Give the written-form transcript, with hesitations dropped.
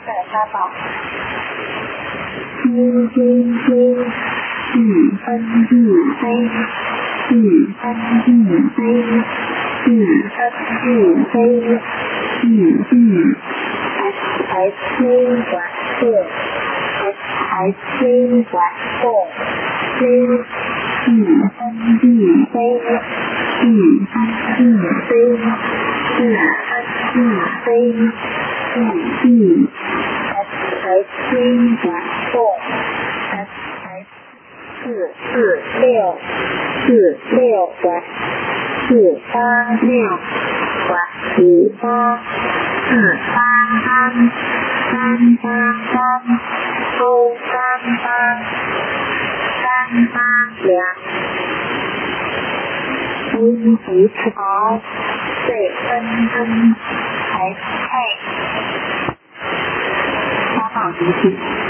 在发报。 飞飞飞，日分日飞，日分日飞，日分日飞，日日。 还飞管动，还飞管动， 飞，日分日飞，日分日飞，日分日飞，日日。 还飞管动，还446管486管583 483 383勾38 382 飞回池好，对分还配发报提醒。